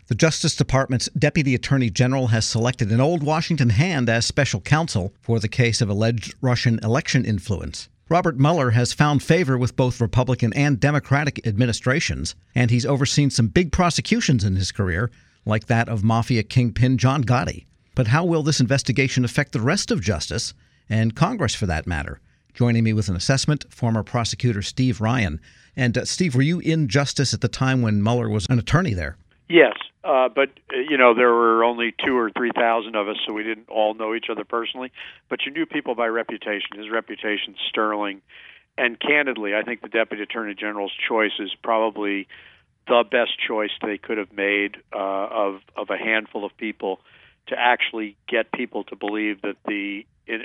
The Justice Department's Deputy Attorney General has selected an old Washington hand as special counsel for the case of alleged Russian election influence. Robert Mueller has found favor with both Republican and Democratic administrations, and he's overseen some big prosecutions in his career, like that of mafia kingpin John Gotti. But how will this investigation affect the rest of justice, and Congress for that matter? Joining me with an assessment, former prosecutor Steve Ryan. And Steve, were you in justice at the time when Mueller was an attorney there? Yes, but there were only 2,000 or 3,000 of us, so we didn't all know each other personally. But you knew people by reputation. His reputation's sterling. And candidly, I think the Deputy Attorney General's choice is probably the best choice they could have made of a handful of people to actually get people to believe that the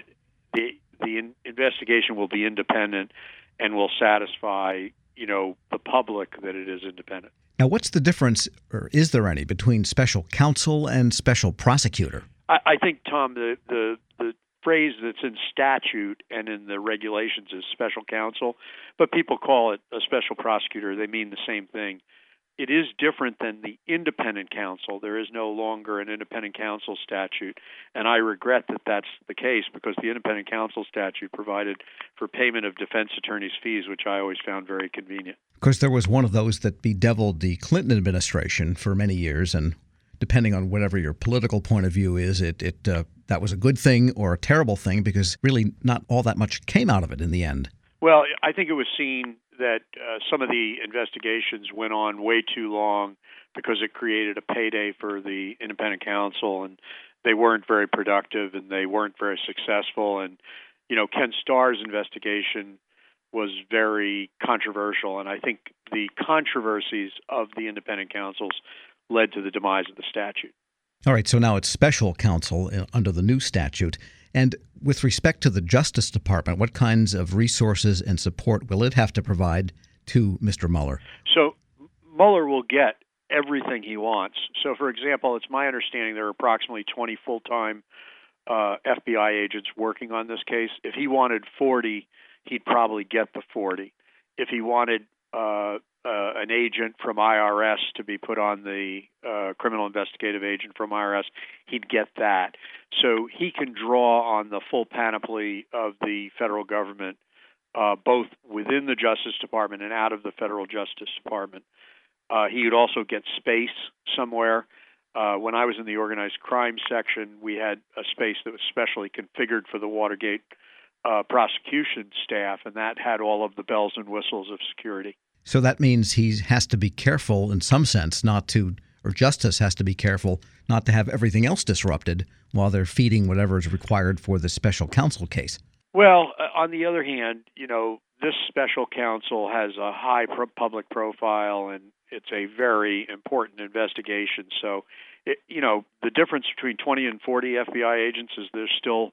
investigation will be independent and will satisfy, the public that it is independent. Now, what's the difference, or is there any, between special counsel and special prosecutor? I think, Tom, the phrase that's in statute and in the regulations is special counsel, but people call it a special prosecutor. They mean the same thing. It is different than the independent counsel. There is no longer an independent counsel statute, and I regret that that's the case because the independent counsel statute provided for payment of defense attorneys' fees, which I always found very convenient. Of course, there was one of those that bedeviled the Clinton administration for many years, and depending on whatever your political point of view is, that was a good thing or a terrible thing because really not all that much came out of it in the end. Well, I think it was seen that some of the investigations went on way too long because it created a payday for the independent counsel, and they weren't very productive and they weren't very successful. And, Ken Starr's investigation was very controversial, and I think the controversies of the independent counsels led to the demise of the statute. All right, so now it's special counsel under the new statute. And with respect to the Justice Department, what kinds of resources and support will it have to provide to Mr. Mueller? So Mueller will get everything he wants. So, for example, it's my understanding there are approximately 20 full-time FBI agents working on this case. If he wanted 40, he'd probably get the 40. If he wanted an agent from IRS to be put on the criminal investigative agent from IRS, he'd get that. So he can draw on the full panoply of the federal government, both within the Justice Department and out of the federal Justice Department. He would also get space somewhere. When I was in the organized crime section, we had a space that was specially configured for the Watergate prosecution staff, and that had all of the bells and whistles of security. So that means he has to be careful in some sense justice has to be careful not to have everything else disrupted while they're feeding whatever is required for the special counsel case. Well, on the other hand, this special counsel has a high public profile, and it's a very important investigation. So, the difference between 20 and 40 FBI agents is there's still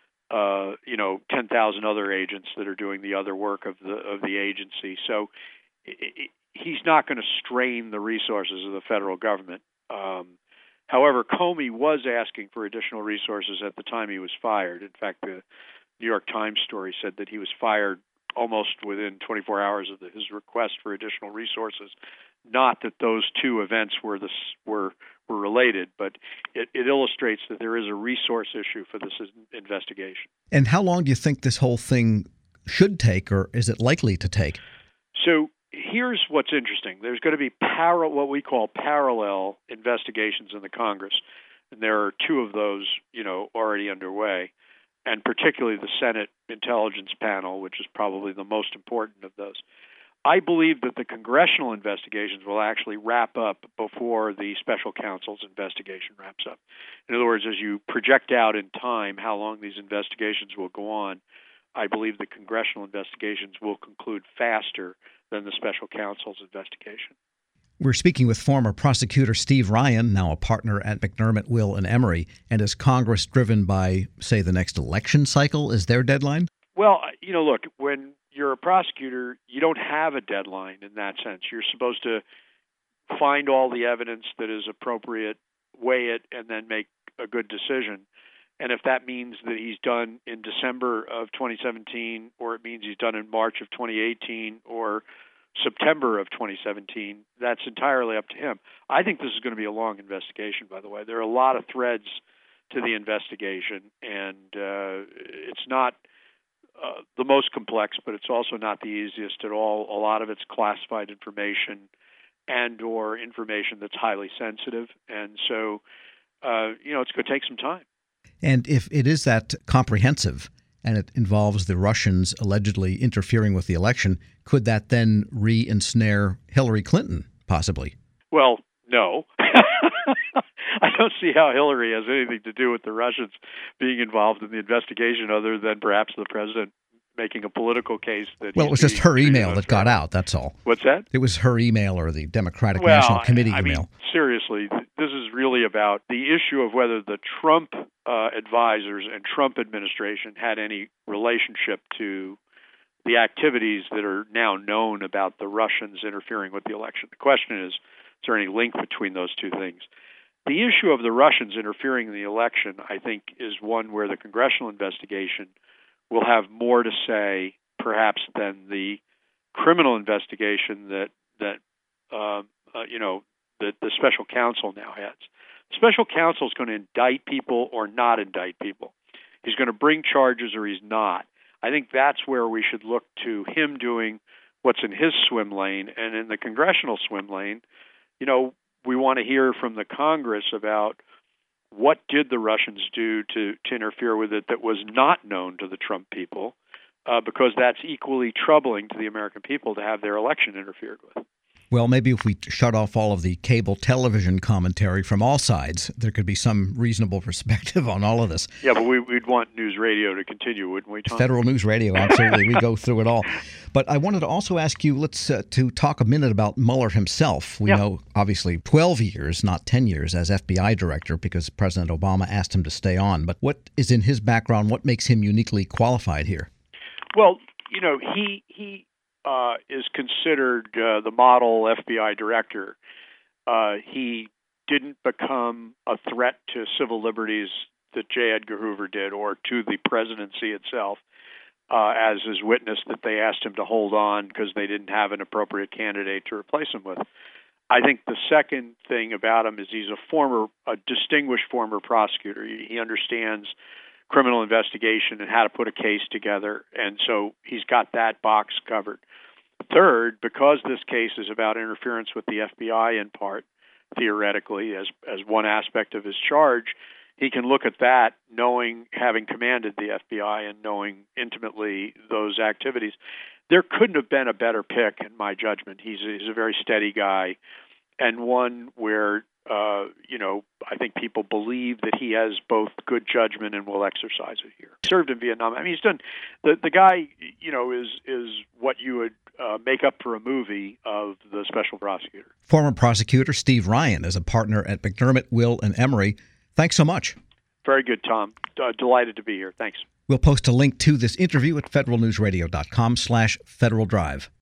10,000 other agents that are doing the other work of the agency. So he's not going to strain the resources of the federal government. However, Comey was asking for additional resources at the time he was fired. In fact, the New York Times story said that he was fired almost within 24 hours of his request for additional resources. Not that those two events were related, but it illustrates that there is a resource issue for this investigation. And how long do you think this whole thing should take, or is it likely to take? So here's what's interesting. There's going to be what we call parallel investigations in the Congress, and there are two of those, already underway, and particularly the Senate Intelligence Panel, which is probably the most important of those. I believe that the congressional investigations will actually wrap up before the special counsel's investigation wraps up. In other words, as you project out in time how long these investigations will go on, I believe the congressional investigations will conclude faster than the special counsel's investigation. We're speaking with former prosecutor Steve Ryan, now a partner at McDermott, Will & Emery. And is Congress driven by, say, the next election cycle? Is their deadline? Well, look, when you're a prosecutor, you don't have a deadline in that sense. You're supposed to find all the evidence that is appropriate, weigh it, and then make a good decision. And if that means that he's done in December of 2017, or it means he's done in March of 2018, or September of 2017, that's entirely up to him. I think this is going to be a long investigation, by the way. There are a lot of threads to the investigation, and it's not the most complex, but it's also not the easiest at all. A lot of it's classified information and or information that's highly sensitive, and so it's going to take some time. And if it is that comprehensive and it involves the Russians allegedly interfering with the election, could that then re-ensnare Hillary Clinton, possibly? Well, no. I don't see how Hillary has anything to do with the Russians being involved in the investigation other than perhaps the president making a political case that. Well, it was just her email that got out, that's all. What's that? It was her email or the Democratic National Committee email. I mean, seriously, this is really about the issue of whether the Trump advisors and Trump administration had any relationship to the activities that are now known about the Russians interfering with the election. The question is there any link between those two things? The issue of the Russians interfering in the election, I think, is one where the congressional investigation will have more to say, perhaps, than the criminal investigation that the special counsel now has. The special counsel is going to indict people or not indict people. He's going to bring charges or he's not. I think that's where we should look to him doing what's in his swim lane. And in the congressional swim lane, we want to hear from the Congress about what did the Russians do to interfere with it that was not known to the Trump people, because that's equally troubling to the American people to have their election interfered with. Well, maybe if we shut off all of the cable television commentary from all sides, there could be some reasonable perspective on all of this. Yeah, but we'd want news radio to continue, wouldn't we, Tom? Federal News Radio, absolutely. We go through it all. But I wanted to also ask you, to talk a minute about Mueller himself. We know, obviously, 12 years, not 10 years, as FBI director because President Obama asked him to stay on. But what is in his background? What makes him uniquely qualified here? Well, he is considered the model FBI director. He didn't become a threat to civil liberties that J. Edgar Hoover did or to the presidency itself, as is witnessed that they asked him to hold on because they didn't have an appropriate candidate to replace him with. I think the second thing about him is he's a distinguished former prosecutor. He understands criminal investigation and how to put a case together, and so he's got that box covered. Third, because this case is about interference with the FBI in part, theoretically, as one aspect of his charge, he can look at that having commanded the FBI and knowing intimately those activities. There couldn't have been a better pick, in my judgment. He's a very steady guy and one where, I think people believe that he has both good judgment and will exercise it here. Served in Vietnam. I mean, he's done the guy, is what you would make up for a movie of the special prosecutor. Former prosecutor Steve Ryan is a partner at McDermott, Will & Emery. Thanks so much. Very good, Tom. Delighted to be here. Thanks. We'll post a link to this interview at federalnewsradio.com/Federal Drive.